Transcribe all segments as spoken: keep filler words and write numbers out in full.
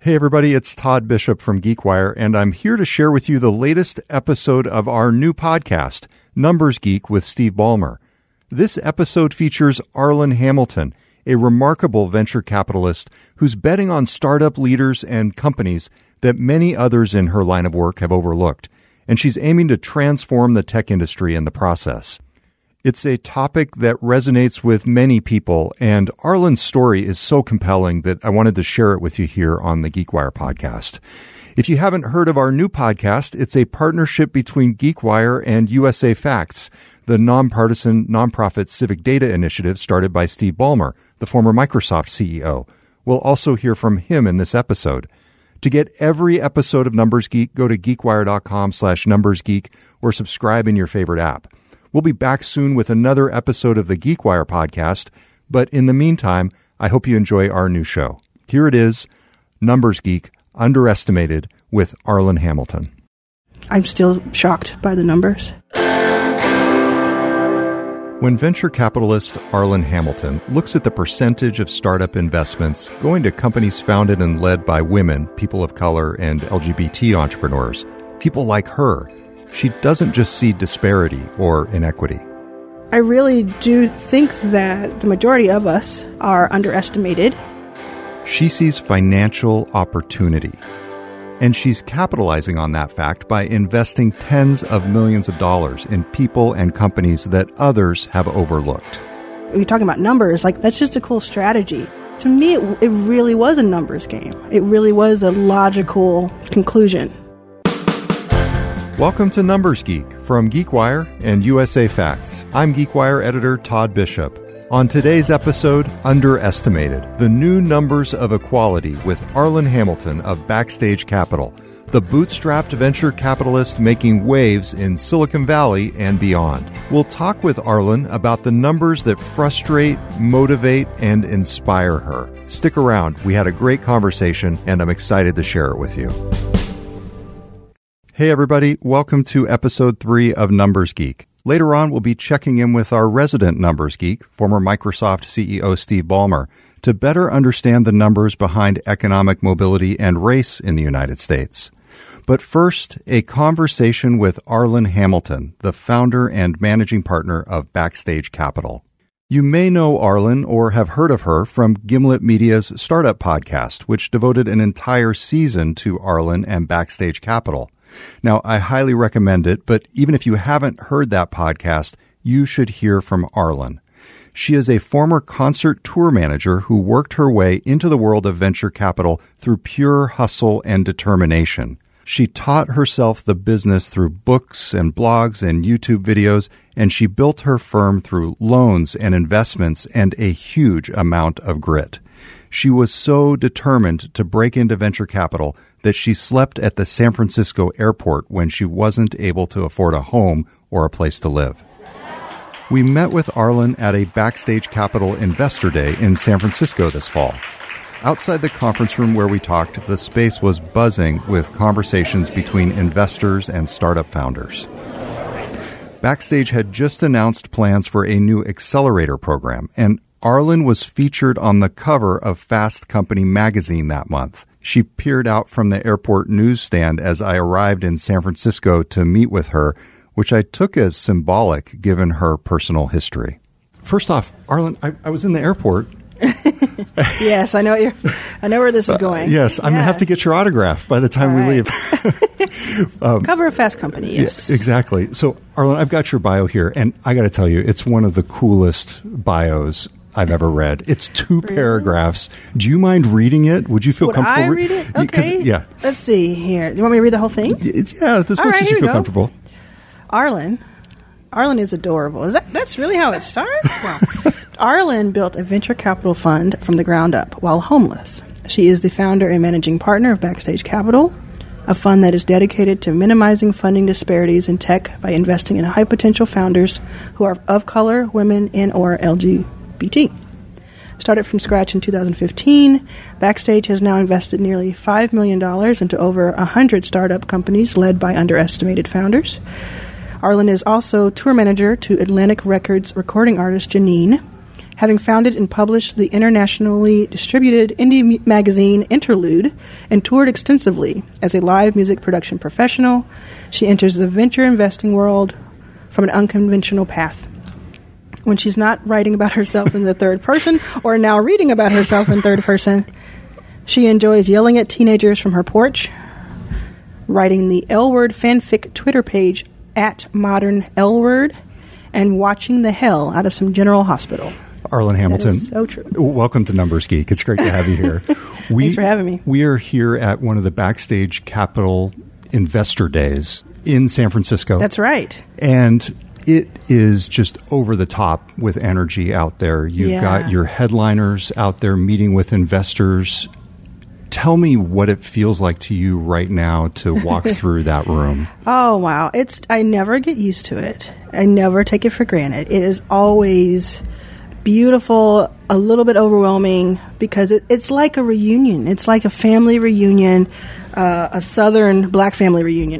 Hey everybody, it's Todd Bishop from GeekWire, and I'm here to share with you the latest episode of our new podcast, Numbers Geek with Steve Ballmer. This episode features Arlan Hamilton, a remarkable venture capitalist who's betting on startup leaders and companies that many others in her line of work have overlooked, and she's aiming to transform the tech industry in the process. It's a topic that resonates with many people, and Arlan's story is so compelling that I wanted to share it with you here on the GeekWire podcast. If you haven't heard of our new podcast, it's a partnership between GeekWire and U S A Facts, the nonpartisan nonprofit civic data initiative started by Steve Ballmer, the former Microsoft C E O. We'll also hear from him in this episode. To get every episode of Numbers Geek, go to geekwire.com slash numbersgeek or subscribe in your favorite app. We'll be back soon with another episode of the GeekWire podcast, but in the meantime, I hope you enjoy our new show. Here it is, Numbers Geek, Underestimated, with Arlan Hamilton. I'm still shocked by the numbers. When venture capitalist Arlan Hamilton looks at the percentage of startup investments going to companies founded and led by women, people of color, and L G B T entrepreneurs, people like her, she doesn't just see disparity or inequity. I really do think that the majority of us are underestimated. She sees financial opportunity, and she's capitalizing on that fact by investing tens of millions of dollars in people and companies that others have overlooked. When you're talking about numbers, like that's just a cool strategy. To me, it, it really was a numbers game. It really was a logical conclusion. Welcome to Numbers Geek from GeekWire and U S A Facts. I'm GeekWire editor Todd Bishop. On today's episode, Underestimated, the new numbers of equality with Arlan Hamilton of Backstage Capital, the bootstrapped venture capitalist making waves in Silicon Valley and beyond. We'll talk with Arlan about the numbers that frustrate, motivate, and inspire her. Stick around. We had a great conversation, and I'm excited to share it with you. Hey everybody, welcome to episode three of Numbers Geek. Later on, we'll be checking in with our resident Numbers Geek, former Microsoft C E O Steve Ballmer, to better understand the numbers behind economic mobility and race in the United States. But first, a conversation with Arlan Hamilton, the founder and managing partner of Backstage Capital. You may know Arlan or have heard of her from Gimlet Media's Startup Podcast, which devoted an entire season to Arlan and Backstage Capital. Now, I highly recommend it, but even if you haven't heard that podcast, you should hear from Arlan. She is a former concert tour manager who worked her way into the world of venture capital through pure hustle and determination. She taught herself the business through books and blogs and YouTube videos, and she built her firm through loans and investments and a huge amount of grit. She was so determined to break into venture capital that she slept at the San Francisco airport when she wasn't able to afford a home or a place to live. We met with Arlan at a Backstage Capital Investor Day in San Francisco this fall. Outside the conference room where we talked, the space was buzzing with conversations between investors and startup founders. Backstage had just announced plans for a new accelerator program, and Arlan was featured on the cover of Fast Company magazine that month. She peered out from the airport newsstand as I arrived in San Francisco to meet with her, which I took as symbolic given her personal history. First off, Arlan, I, I was in the airport. Yes, I know you're, I know where this is going. Uh, yes, I'm yeah. going to have to get your autograph by the time All we right. leave. um, Cover of Fast Company, yes. Yeah, exactly. So, Arlan, I've got your bio here, and I got to tell you, it's one of the coolest bios I've ever read. It's two really? paragraphs. Do you mind reading it? Would you feel Would comfortable? I read it? Okay. Yeah. Let's see here. You want me to read the whole thing? Yeah, as much right, as you feel go. comfortable. Arlan. Arlan is adorable. Is that that's really how it starts? Well, Arlan built a venture capital fund from the ground up while homeless. She is the founder and managing partner of Backstage Capital, a fund that is dedicated to minimizing funding disparities in tech by investing in high-potential founders who are of color, women, and or L G B T. Started from scratch in two thousand fifteen, Backstage has now invested nearly five million dollars into over one hundred startup companies led by underestimated founders. Arlan is also tour manager to Atlantic Records recording artist Janine. having founded and published the internationally distributed indie magazine Interlude and toured extensively as a live music production professional. She enters the venture investing world from an unconventional path. When she's not writing about herself in the third person or now reading about herself in third person, she enjoys yelling at teenagers from her porch, writing the L-Word fanfic Twitter page at Modern L-Word, and watching the hell out of some General Hospital. Arlen Hamilton, that is so true. Welcome to Numbers Geek. It's great to have you here. We, Thanks for having me. We are here at one of the Backstage Capital Investor Days in San Francisco. That's right. And it is just over the top with energy out there. You've yeah. got your headliners out there meeting with investors. Tell me what it feels like to you right now to walk through that room. Oh, wow. It's I never get used to it. I never take it for granted. It is always beautiful, a little bit overwhelming, because it, it's like a reunion. It's like a family reunion, uh, a Southern black family reunion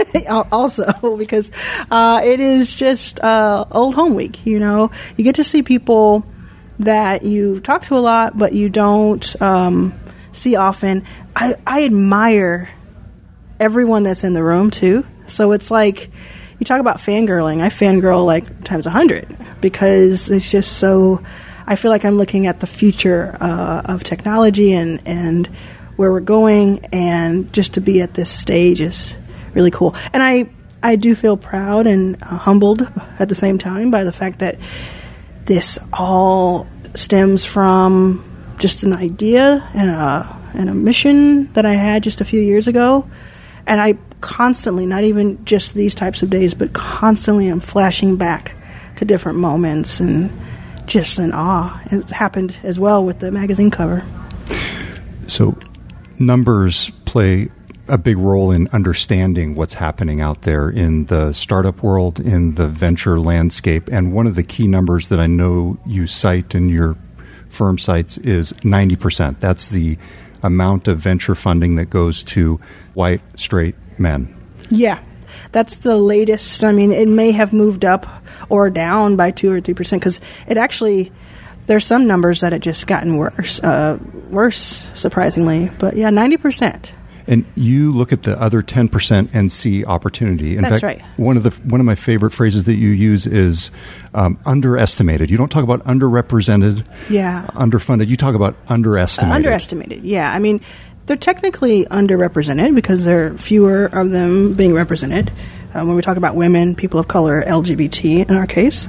also, because uh, it is just uh, old home week, you know. You get to see people that you talk to a lot, but you don't um, see often. I, I admire everyone that's in the room, too. So it's like, you talk about fangirling. I fangirl like times a hundred because it's just so, I feel like I'm looking at the future uh, of technology and, and where we're going, and just to be at this stage is really cool. And I, I do feel proud and uh, humbled at the same time by the fact that this all stems from just an idea and a, and a mission that I had just a few years ago. And I constantly, not even just these types of days, but constantly I'm flashing back to different moments and just in awe. It happened as well with the magazine cover. So numbers play a big role in understanding what's happening out there in the startup world, in the venture landscape. And one of the key numbers that I know you cite in your firm sites is ninety percent. That's the amount of venture funding that goes to white, straight men. Yeah, that's the latest. I mean, it may have moved up or down by two or three percent because it actually, there's some numbers that have just gotten worse, uh, worse, surprisingly. But yeah, ninety percent. And you look at the other ten percent and see opportunity. In That's fact, right. One of the one of my favorite phrases that you use is um, underestimated. You don't talk about underrepresented, yeah, underfunded. You talk about underestimated. Uh, underestimated, yeah. I mean, they're technically underrepresented because there are fewer of them being represented. Uh, when we talk about women, people of color, L G B T in our case.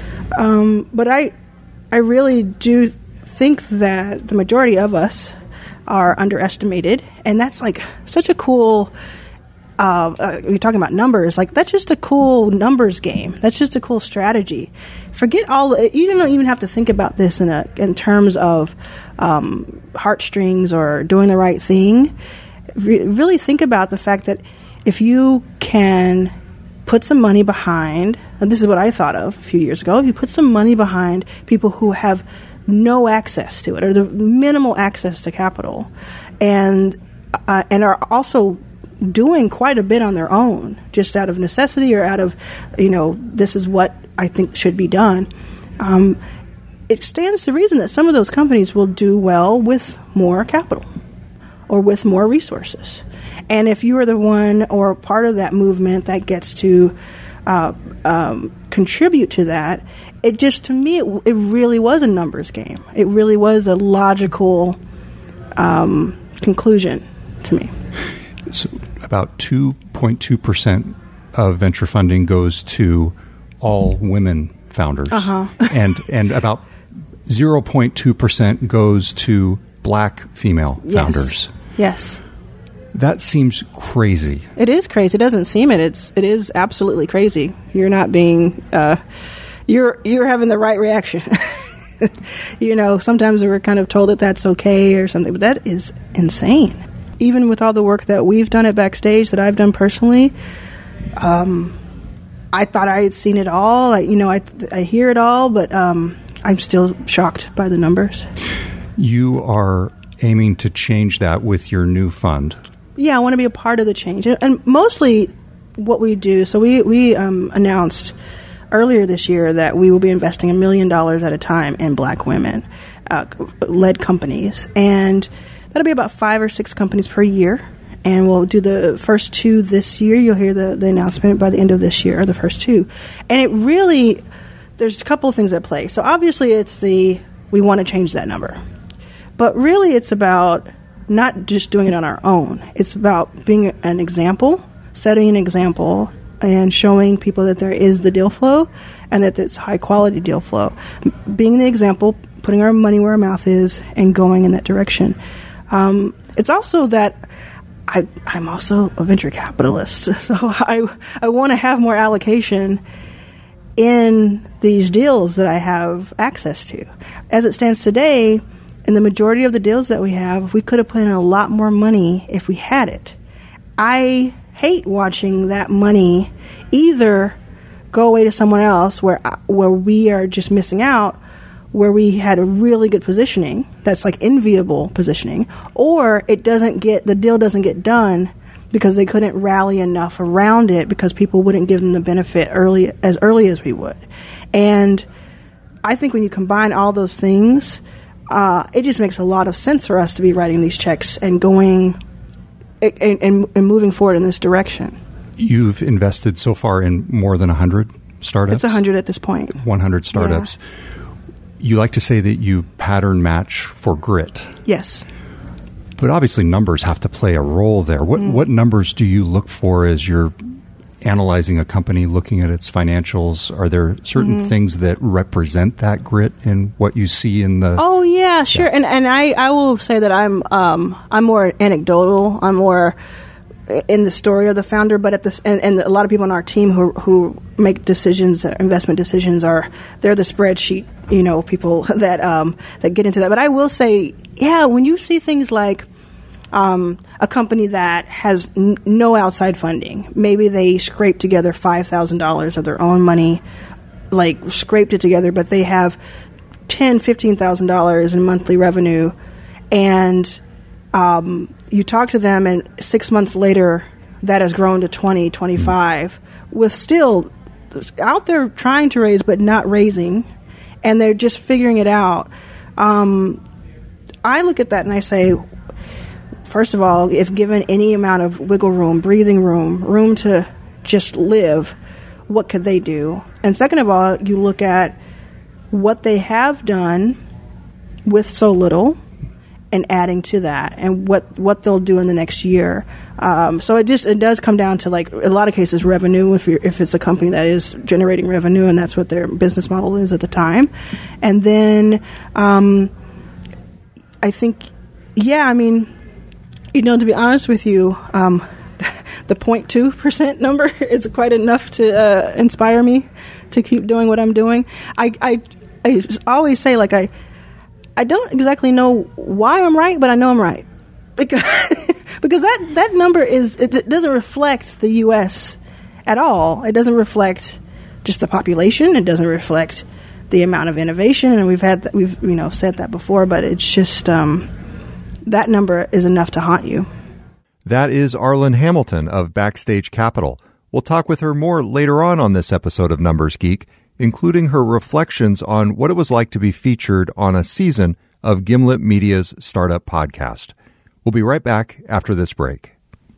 Um, but I, I really do think that the majority of us are underestimated, and that's like such a cool uh, uh, you're talking about numbers, like that's just a cool numbers game. That's just a cool strategy. Forget all, you don't even have to think about this in a in terms of um, heartstrings or doing the right thing. Re- really think about the fact that if you can put some money behind, and this is what I thought of a few years ago, if you put some money behind people who have no access to it, or the minimal access to capital, and uh, and are also doing quite a bit on their own, just out of necessity or out of, you know, this is what I think should be done. Um, it stands to reason that some of those companies will do well with more capital or with more resources. And if you are the one or part of that movement that gets to uh, um, contribute to that, it just, to me, it, it really was a numbers game. It really was a logical um, conclusion to me. So about two point two percent of venture funding goes to all women founders. Uh-huh. and and about zero point two percent goes to black female Yes. founders. Yes. That seems crazy. It is crazy. It doesn't seem it. It's it is absolutely crazy. You're not being uh, you're you're having the right reaction. You know, sometimes we're kind of told that that's okay or something, but that is insane. Even with all the work that we've done at Backstage, that I've done personally, um, I thought I had seen it all. I, you know, I I hear it all, but um, I'm still shocked by the numbers. You are aiming to change that with your new fund. Yeah, I want to be a part of the change. And mostly what we do, so we, we um, announced earlier this year that we will be investing a million dollars at a time in black women uh, led companies. And that'll be about five or six companies per year. And we'll do the first two this year. You'll hear the, the announcement by the end of this year, the first two. And it really, there's a couple of things at play. So obviously it's the, we want to change that number. But really it's about not just doing it on our own. It's about being an example, setting an example, and showing people that there is the deal flow and that it's high-quality deal flow. Being the example, putting our money where our mouth is, and going in that direction. Um, it's also that I, I'm also a venture capitalist, so I, I want to have more allocation in these deals that I have access to. As it stands today, in the majority of the deals that we have, we could have put in a lot more money if we had it. I hate watching that money either go away to someone else where where we are just missing out, where we had a really good positioning that's like enviable positioning, or it doesn't get the deal doesn't get done because they couldn't rally enough around it because people wouldn't give them the benefit early as early as we would. And I think when you combine all those things, uh, it just makes a lot of sense for us to be writing these checks and going and, and, and moving forward in this direction. You've invested so far in more than one hundred startups? It's one hundred at this point. one hundred startups. Yeah. You like to say that you pattern match for grit. Yes. But obviously numbers have to play a role there. What mm. what numbers do you look for as you're analyzing a company, looking at its financials? Are there certain mm-hmm. things that represent that grit in what you see in the... Oh, yeah, sure. Yeah. And and I, I will say that I'm um, I'm more anecdotal. I'm more in the story of the founder, but at this and, and a lot of people on our team who who make decisions, investment decisions, are they're the spreadsheet, you know, people that um, that get into that. But I will say, yeah, when you see things like um, a company that has n- no outside funding, maybe they scrape together five thousand dollars of their own money, like scraped it together, but they have ten, fifteen thousand dollars in monthly revenue, and um, you talk to them, and six months later, that has grown to twenty, twenty-five, mm-hmm. with still out there trying to raise but not raising, and they're just figuring it out. Um, I look at that and I say, first of all, if given any amount of wiggle room, breathing room, room to just live, what could they do? And second of all, you look at what they have done with so little, and adding to that, and what, what they'll do in the next year. Um, so it just it does come down to, like, in a lot of cases, revenue. If you're, if it's a company that is generating revenue, and that's what their business model is at the time, and then um, I think, yeah, I mean, you know, to be honest with you, um, the zero point two percent number is quite enough to uh, inspire me to keep doing what I'm doing. I I, I always say, like, I. I don't exactly know why I'm right, but I know I'm right because because that, that number is it doesn't reflect the U S at all. It doesn't reflect just the population. It doesn't reflect the amount of innovation, and we've had we've you know said that before. But it's just um, that number is enough to haunt you. That is Arlan Hamilton of Backstage Capital. We'll talk with her more later on on this episode of Numbers Geek, including her reflections on what it was like to be featured on a season of Gimlet Media's Startup Podcast. We'll be right back after this break.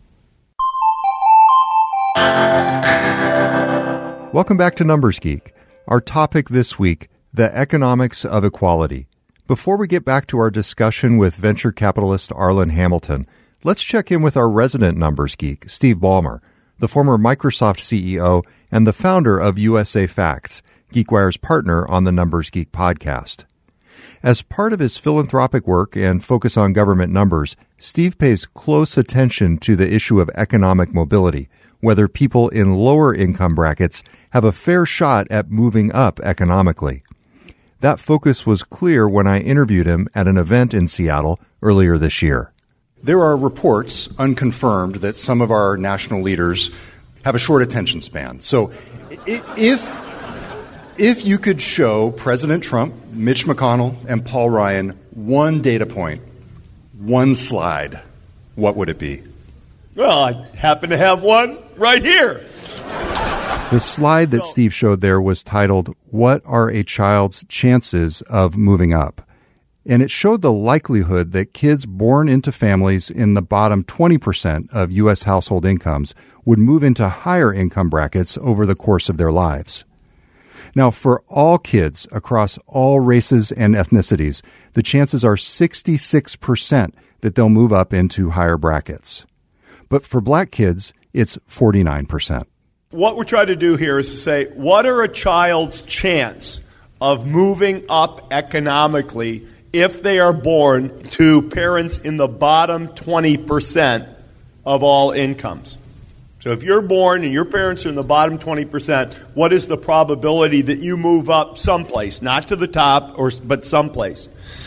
Welcome back to Numbers Geek. Our topic this week, the economics of equality. Before we get back to our discussion with venture capitalist Arlan Hamilton, let's check in with our resident Numbers Geek, Steve Ballmer, the former Microsoft C E O and the founder of U S A Facts, GeekWire's partner on the Numbers Geek podcast. As part of his philanthropic work and focus on government numbers, Steve pays close attention to the issue of economic mobility, whether people in lower income brackets have a fair shot at moving up economically. That focus was clear when I interviewed him at an event in Seattle earlier this year. There are reports, unconfirmed, that some of our national leaders have a short attention span. So if if you could show President Trump, Mitch McConnell, and Paul Ryan one data point, one slide, what would it be? Well, I happen to have one right here. The slide that Steve showed there was titled, "What are a child's chances of moving up?" And it showed the likelihood that kids born into families in the bottom twenty percent of U S household incomes would move into higher income brackets over the course of their lives. Now, for all kids across all races and ethnicities, the chances are sixty-six percent that they'll move up into higher brackets. But for black kids, it's forty-nine percent. What we're trying to do here is to say, what are a child's chance of moving up economically if they are born to parents in the bottom twenty percent of all incomes? So if you're born and your parents are in the bottom twenty percent, what is the probability that you move up someplace, not to the top, or but someplace?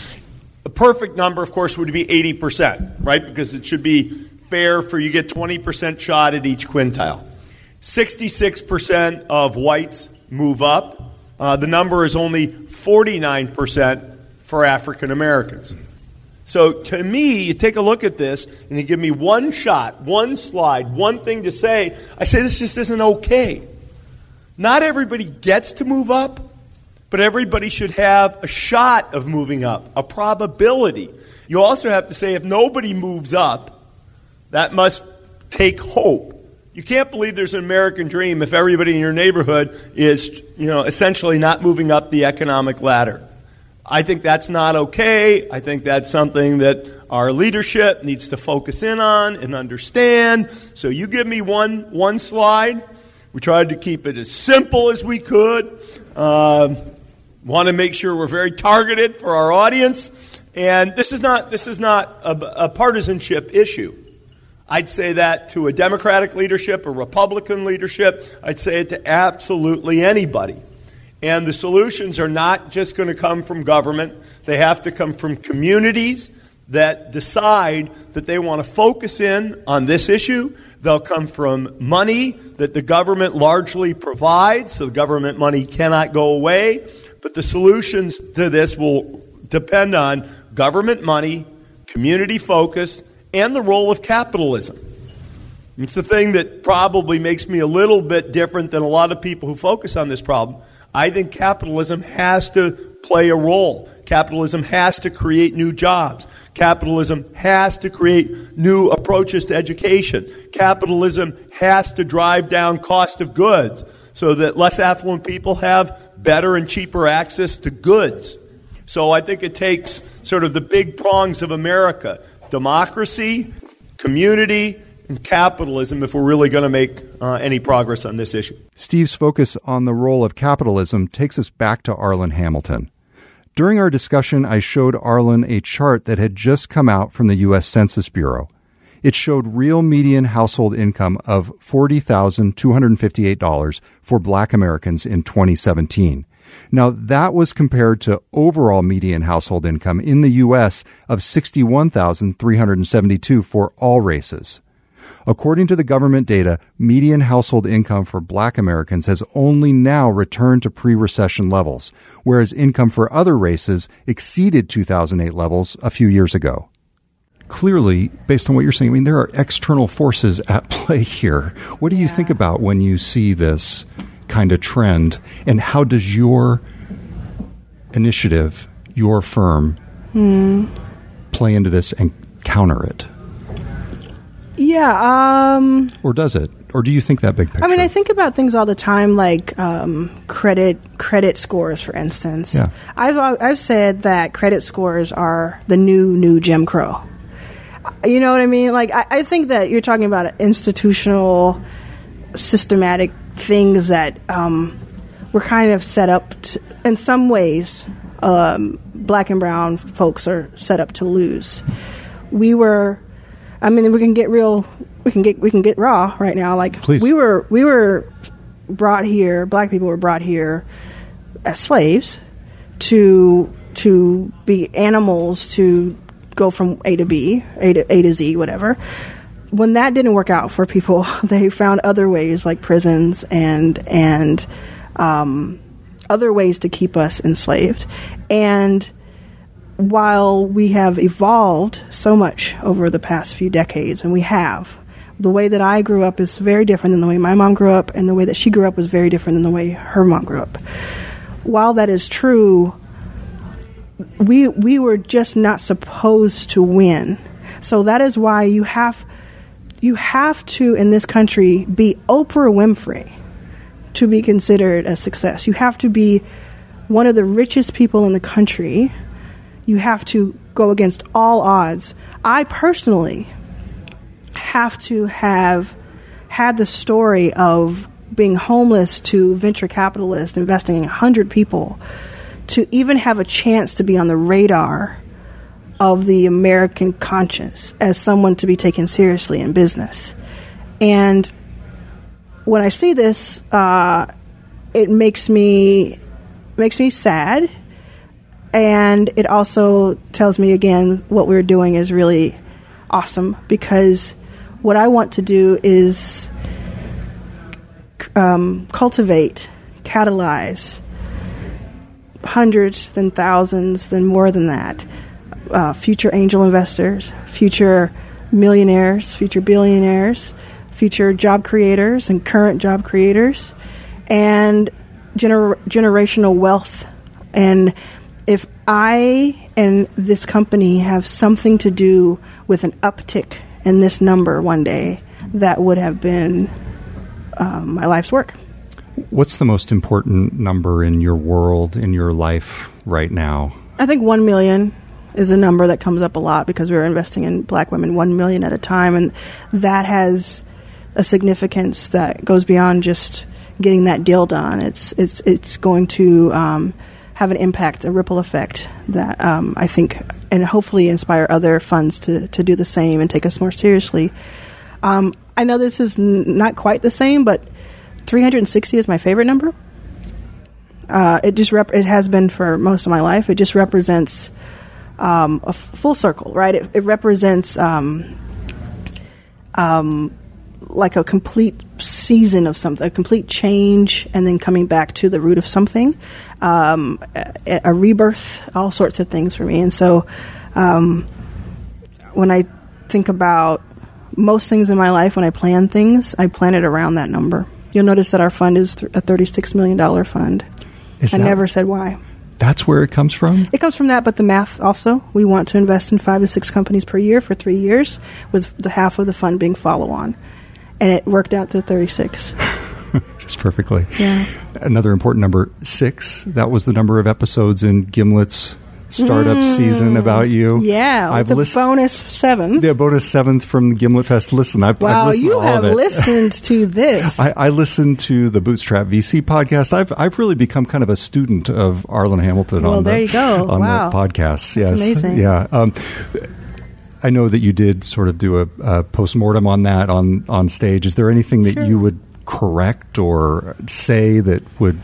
The perfect number, of course, would be eighty percent, right? Because it should be fair for you get twenty percent shot at each quintile. sixty-six percent of whites move up. Uh, the number is only forty-nine percent for African Americans. So to me, you take a look at this and you give me one shot, one slide, one thing to say. I say this just isn't okay. Not everybody gets to move up, but everybody should have a shot of moving up, a probability. You also have to say if nobody moves up, that must take hope. You can't believe there's an American dream if everybody in your neighborhood is, you know, essentially not moving up the economic ladder. I think that's not okay. I think that's something that our leadership needs to focus in on and understand. So you give me one one slide. We tried to keep it as simple as we could. Uh, want to make sure we're very targeted for our audience. And this is not this is not a, a partisanship issue. I'd say that to a Democratic leadership, a Republican leadership. I'd say it to absolutely anybody. And the solutions are not just going to come from government. They have to come from communities that decide that they want to focus in on this issue. They'll come from money that the government largely provides, so the government money cannot go away. But the solutions to this will depend on government money, community focus, and the role of capitalism. It's the thing that probably makes me a little bit different than a lot of people who focus on this problem. I think capitalism has to play a role. Capitalism has to create new jobs. Capitalism has to create new approaches to education. Capitalism has to drive down cost of goods so that less affluent people have better and cheaper access to goods. So I think it takes sort of the big prongs of America: democracy, community, and capitalism if we're really going to make uh, any progress on this issue. Steve's focus on the role of capitalism takes us back to Arlen Hamilton. During our discussion, I showed Arlen a chart that had just come out from the U S Census Bureau. It showed real median household income of forty thousand two hundred fifty-eight dollars for black Americans in twenty seventeen. Now, that was compared to overall median household income in the U S of sixty-one thousand three hundred seventy-two dollars for all races. According to the government data, median household income for black Americans has only now returned to pre-recession levels, whereas income for other races exceeded two thousand eight levels a few years ago. Clearly, based on what you're saying, I mean, there are external forces at play here. What do you Yeah. think about when you see this kind of trend, and how does your initiative, your firm, Hmm. play into this and counter it? Yeah, um... Or does it? Or do you think that big picture? I mean, I think about things all the time, like um, credit credit scores, for instance. Yeah. I've I've said that credit scores are the new new Jim Crow. You know what I mean? Like, I, I think that you're talking about institutional, systematic things that um, we're kind of set up to, in some ways. Um, black and brown folks are set up to lose. We were, I mean, we can get real. We can get we can get raw right now. Like Please. we were we were brought here. Black people were brought here as slaves to to be animals, to go from A to B, A to A to Z, whatever. When that didn't work out for people, they found other ways, like prisons and and um, other ways to keep us enslaved. And while we have evolved so much over the past few decades, and we have, the way that I grew up is very different than the way my mom grew up, and the way that she grew up was very different than the way her mom grew up. While that is true, we we were just not supposed to win. So that is why you have you have to, in this country, be Oprah Winfrey to be considered a success. You have to be one of the richest people in the country. You have to go against all odds. I personally have to have had the story of being homeless to venture capitalists investing in one hundred people to even have a chance to be on the radar of the American conscience as someone to be taken seriously in business. And when I see this, uh, it makes me makes me sad, and it also tells me again what we're doing is really awesome, because what I want to do is um, cultivate, catalyze hundreds, then thousands, then more than that, uh, future angel investors, future millionaires, future billionaires, future job creators and current job creators, and gener- generational wealth. And if I and this company have something to do with an uptick in this number one day, that would have been um, my life's work. What's the most important number in your world, in your life right now? I think one million is a number that comes up a lot because we're investing in black women one million at a time, and that has a significance that goes beyond just getting that deal done. It's it's it's going to um, have an impact, a ripple effect that um, I think, and hopefully inspire other funds to, to do the same and take us more seriously. Um, I know this is n- not quite the same, but three hundred sixty is my favorite number. Uh, it just rep- it has been for most of my life. It just represents um, a f- full circle, right? It, it represents um, um, like a complete season of something, a complete change, and then coming back to the root of something, um, a, a rebirth, all sorts of things for me. And so um, when I think about most things in my life, when I plan things, I plan it around that number. You'll notice that our fund is th- a thirty-six million dollars fund. Is I that, never said why. That's where it comes from? It comes from that, but the math also. We want to invest in five to six companies per year for three years, with the half of the fund being follow-on. And it worked out to thirty-six. Just perfectly. Yeah. Another important number, six. That was the number of episodes in Gimlet's startup Mm. season about you. Yeah, with I've the list- bonus seventh. The bonus seventh from the Gimlet Fest. Listen, I've, Wow, I've listened you to all have of it. listened to this. I, I listened to the Bootstrap V C podcast. I've I've really become kind of a student of Arlen Hamilton Well, on the, there you go. on Wow. the podcasts. Yes, That's amazing. Yeah. Um, I know that you did sort of do a, a postmortem on that on, on stage. Is there anything that Sure. you would correct or say that would?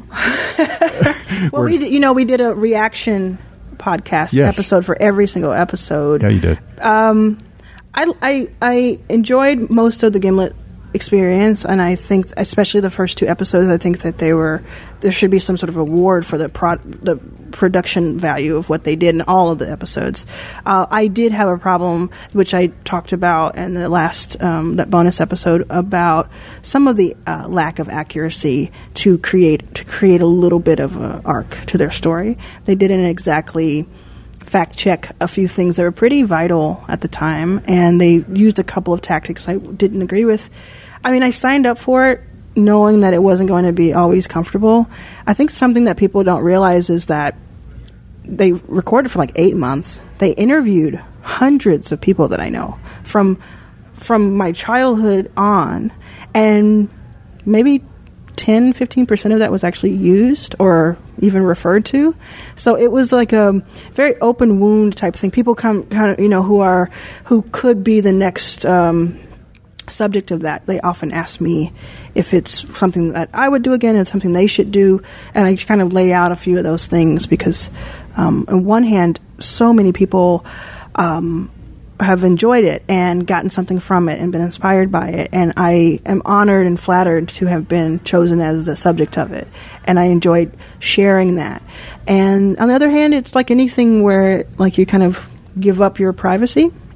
well, we did, you know, we did a reaction podcast Yes. episode for every single episode. Yeah, you did. I, I, I enjoyed most of the Gimlet experience, and I think, especially the first two episodes, I think that they were, there should be some sort of award for the pro, the production value of what they did in all of the episodes. Uh, I did have a problem, which I talked about in the last, um, that bonus episode, about some of the uh, lack of accuracy to create, to create a little bit of an arc to their story. They didn't exactly fact check a few things that were pretty vital at the time, and they used a couple of tactics I didn't agree with. I mean, I signed up for it knowing that it wasn't going to be always comfortable. I think something that people don't realize is that they recorded for like eight months. They interviewed hundreds of people that I know from from my childhood on, and maybe ten, fifteen percent of that was actually used or even referred to. So it was like a very open wound type thing. People come kind of, you know, who are, who could be the next um, subject of that. They often ask me if it's something that I would do again and something they should do. And I kind of lay out a few of those things because um, on one hand, so many people um, have enjoyed it and gotten something from it and been inspired by it, and I am honored and flattered to have been chosen as the subject of it, and I enjoyed sharing that. And on the other hand, it's like anything where like you kind of give up your privacy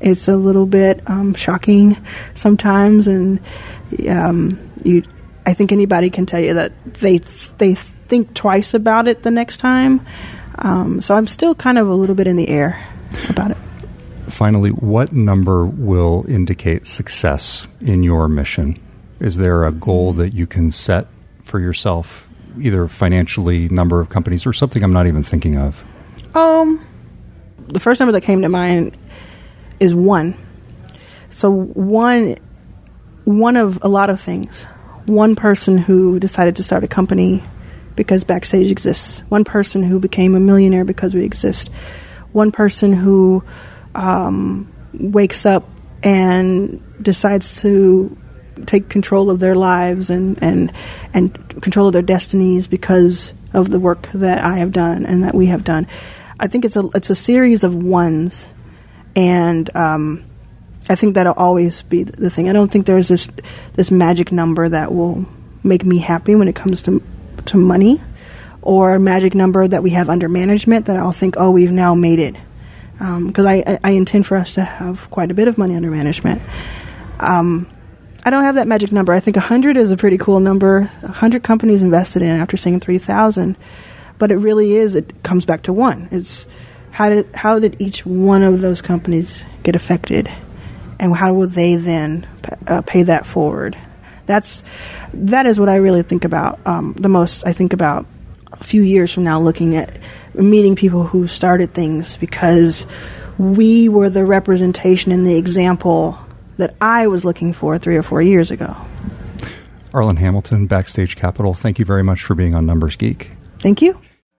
It's a little bit um, shocking sometimes, and um, you. I think anybody can tell you that they they think twice about it the next time. Um, so I'm still kind of a little bit in the air about it. Finally, what number will indicate success in your mission? Is there a goal that you can set for yourself, either financially, number of companies, or something I'm not even thinking of? Um, the first number that came to mind is one. So one, one of a lot of things. One person who decided to start a company because Backstage exists. One person who became a millionaire because we exist. One person who um, wakes up and decides to take control of their lives and, and and control of their destinies because of the work that I have done and that we have done. I think it's a it's a series of ones, and um, I think that'll always be the thing. I don't think there's this this magic number that will make me happy when it comes to to money, or a magic number that we have under management that I'll think, oh, we've now made it. Because um, I, I intend for us to have quite a bit of money under management. Um, I don't have that magic number. I think one hundred is a pretty cool number. one hundred companies invested in after saying three thousand. But it really is, it comes back to one. It's how did how did each one of those companies get affected? And how will they then uh, pay that forward? That's that is what I really think about um, the most. I think about a few years from now, looking at meeting people who started things, because we were the representation and the example that I was looking for three or four years ago. Arlan Hamilton, Backstage Capital, thank you very much for being on Numbers Geek. Thank you.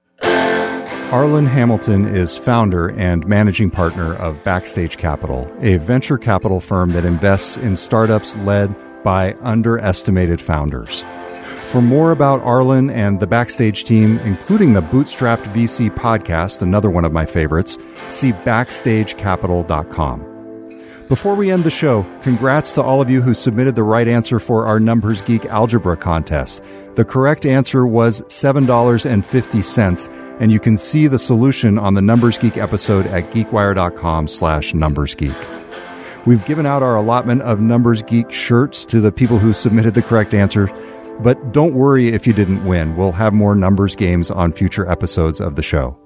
Arlan Hamilton is founder and managing partner of Backstage Capital, a venture capital firm that invests in startups led by underestimated founders. For more about Arlan and the Backstage team, including the Bootstrapped V C podcast, another one of my favorites, see backstage capital dot com. Before we end the show, congrats to all of you who submitted the right answer for our Numbers Geek Algebra contest. The correct answer was seven dollars and fifty cents, and you can see the solution on the Numbers Geek episode at geekwire.com slash numbersgeek. We've given out our allotment of Numbers Geek shirts to the people who submitted the correct answer, but don't worry if you didn't win. We'll have more numbers games on future episodes of the show.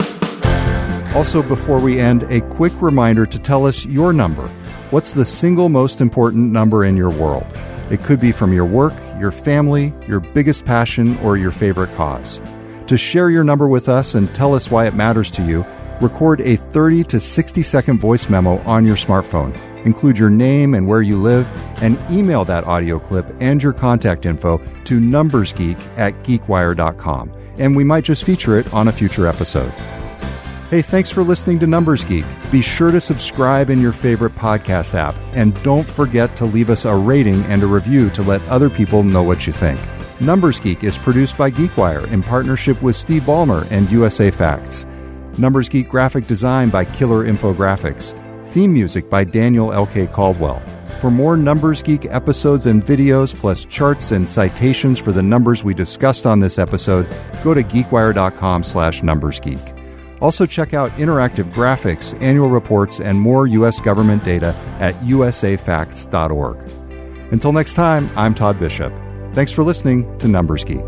Also, before we end, a quick reminder to tell us your number. What's the single most important number in your world? It could be from your work, your family, your biggest passion, or your favorite cause. To share your number with us and tell us why it matters to you, record a thirty to sixty second voice memo on your smartphone. Include your name and where you live, and email that audio clip and your contact info to numbersgeek at geekwire dot com, and we might just feature it on a future episode. Hey, thanks for listening to Numbers Geek. Be sure to subscribe in your favorite podcast app, and don't forget to leave us a rating and a review to let other people know what you think. Numbers Geek is produced by GeekWire in partnership with Steve Ballmer and U S A Facts. Numbers Geek graphic design by Killer Infographics. Theme music by Daniel L K Caldwell. For more Numbers Geek episodes and videos, plus charts and citations for the numbers we discussed on this episode, go to geekwire.com slash numbersgeek. Also check out interactive graphics, annual reports, and more U S government data at u s a facts dot org. Until next time, I'm Todd Bishop. Thanks for listening to Numbers Geek.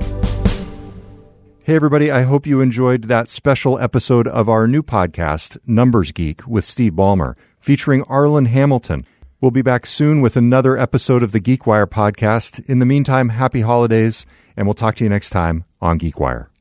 Hey everybody, I hope you enjoyed that special episode of our new podcast, Numbers Geek, with Steve Ballmer, featuring Arlan Hamilton. We'll be back soon with another episode of the GeekWire podcast. In the meantime, happy holidays, and we'll talk to you next time on GeekWire.